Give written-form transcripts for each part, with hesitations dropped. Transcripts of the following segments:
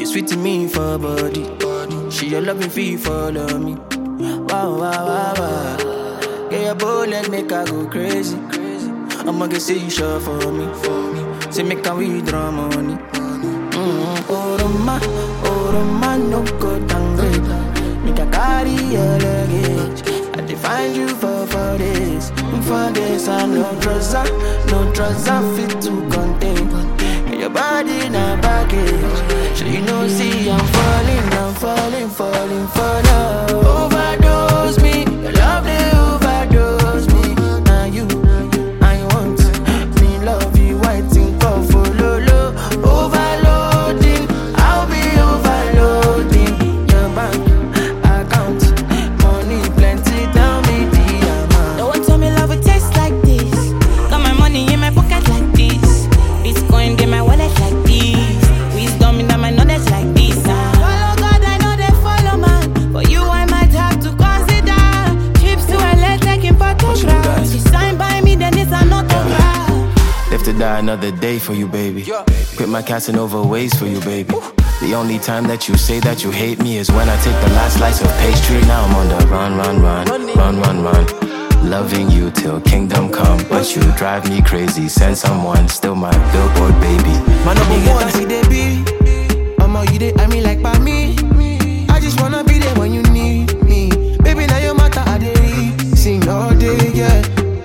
sweet to me for body. She your loving fee follow me. Wow, wow, wow, wow. Yeah, your bullet make her go crazy. I'ma get say you sure for me. Say make her withdraw money. Oh, Roma, no go downgrade. Make a carry your luggage. I define you for days. For days, I no trust, I fit to contain. Your body na baggage. So you know, see, I'm falling for love. Overdose me, your love they overdose me. Now you, I want me love you, I think of follow. Overloading, I'll be overloading. Your bank account, money plenty, tell me the amount. No one told me love would taste like this. Got my money in my pocket like this. Bitcoin in my wallet like this. Wisdom in my knowledge like this. Follow God, I know they follow man. For you, I might have to consider trips to LA taking photographs. You sign by me, then it's an autograph. Live to die another day for you, baby. Quit my Casanova ways for you, baby. The only time that you say that you hate me is when I take the last slice of pastry. Now I'm on the run. Loving you till kingdom come, but you drive me crazy. Send someone, still my billboard baby. My number one, see they be. You they, I mean like by me. I just wanna be there when you need me. Baby, now your matter, I dey sing all day, yeah.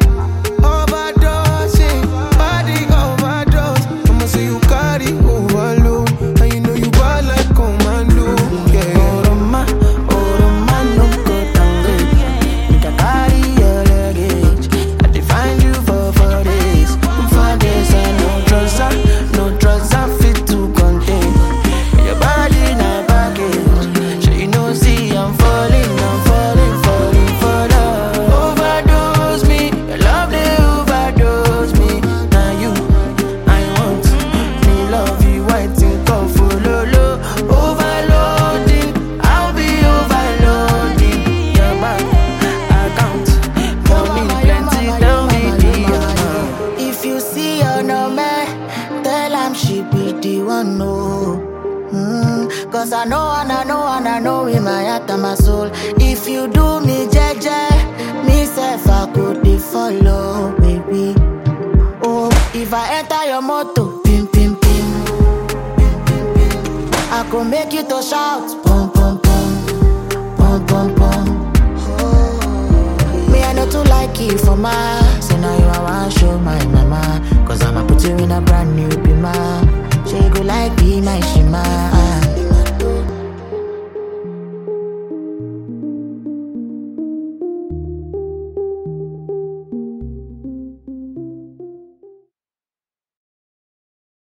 Overdosing, body overdose. I'ma say you carry overload, and you know you bad like commando, yeah. Oh, Roma, no go downgrade. Make a carry your luggage. I define you for days. For days, I no trust, I fit to contain. Your body na baggage. So you know, see, I'm falling for love. Overdose me, your love they overdose me. Now you, I want me love you, I think of follow. Overloading, I'll be overloading. Your bank account, money plenty, tell me the amount. If you see her no man, tell him she be the one, no. Cause I know in my heart and my soul. If you do me jeje, me self I could be follow, baby. Oh, if I enter your motor, pim pim pim, I could make you to shout, pum pum pum, pum pum pum. Me I know to like you for my